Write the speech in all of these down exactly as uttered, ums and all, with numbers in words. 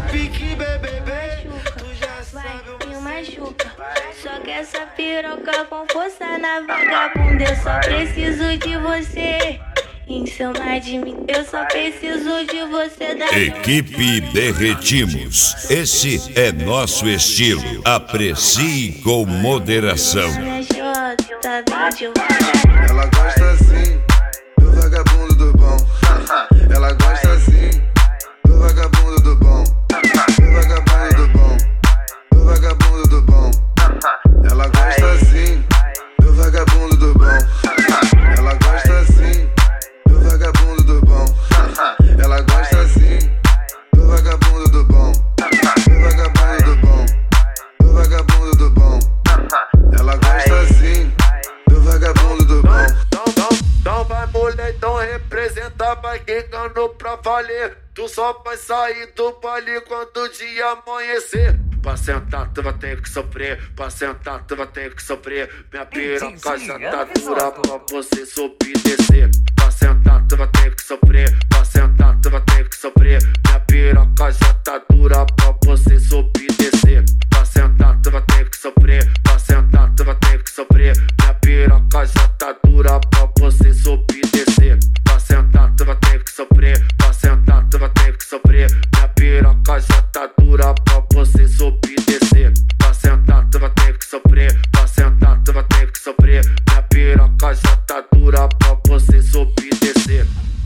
pique, bebê, tu já Vai, sabe me o machuca. Só que essa piroca com força na vagabunda. Eu só preciso de você. Em cima de mim, eu só preciso de você. Da Equipe Derretimos. Esse é nosso estilo. Aprecie com moderação. minha jota, tá bem devagar. Ela gosta assim do vagabundo do bom. Ela gosta assim do vagabundo do bom. Do vagabundo do bom. Do vagabundo do bom. Ela gosta assim do vagabundo do bom. Ela gosta assim do vagabundo do bom. Ela gosta assim do vagabundo do bom. Do vagabundo do bom. Do vagabundo do bom. Ela gosta assim do vagabundo do bom. Então, então, então vai mulher, então representa, vai quicando pra valer. Tu só vai sair do baile quando o dia amanhecer. Pra sentar tu vai ter que sofrer, pra sentar tu vai ter que sofrer. Minha piroca já tá dura pra você subir e descer. Pra sentar tu vai ter que sofrer, pra sentar tu vai ter que sofrer. Minha piroca já tá dura pra você subir e descer. Pra sentar tu vai ter que sofrer, pra sentar tu vai ter que sofrer. Minha piroca já tá dura pra você subir e descer. Pra sentar tu vai ter que sofrer, pra sentar tu vai ter que sofrer. Minha piroca já tá dura pra você subir e descer. Pra sentar tu vai ter que sofrer, pra sentar tu vai ter que sofrer. Minha piroca já tá dura pra você subir e descer.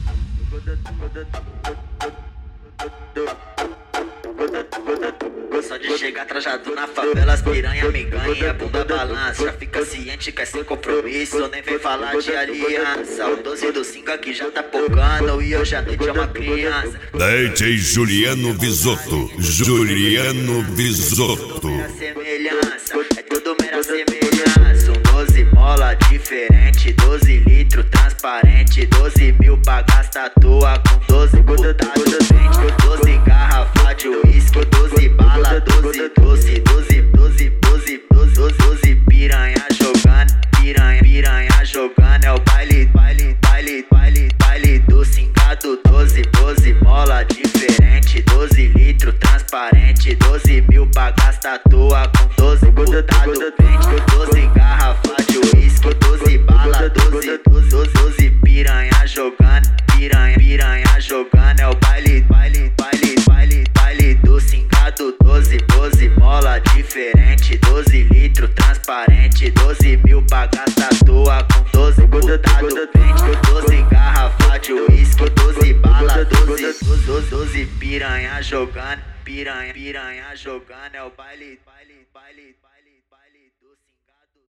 Só de chegar trajado na favela, as piranha me ganha, bunda balança. Já fica ciente que é sem compromisso, nem vem falar de aliança. O doze do cinco aqui já tá pocando e hoje à noite é uma criança. D J Juliano Visotto. Juliano Visotto. Mera semelhança, é tudo mera semelhança. Um doze mola diferente, doze litros transparente, doze mil pra gastar tua com doze putado dente, doze garrafa de uísque, doze bala, doze doce, doze, doze, doze, doze, doze piranha jogando, piranha, piranha jogando. É o baile, baile, baile, baile, baile do cingado. Doze, doze mola diferente, doze litros transparente, doze mil pra gastar tua com doze putado dente, doze garrafa de uísque, doze bala, doze, doze, doze piranha jogando, piranha, piranha jogando. É o baile, baile, baile, baile, baile do cingado. Doze, doze mola diferente, doze litros transparente, doze mil pra gastar tua com doze putado dente, doze garrafa de uísque, doze bala, doze, doze, doze piranha jogando, piranha, piranha jogando. É o baile, baile, baile, baile, baile.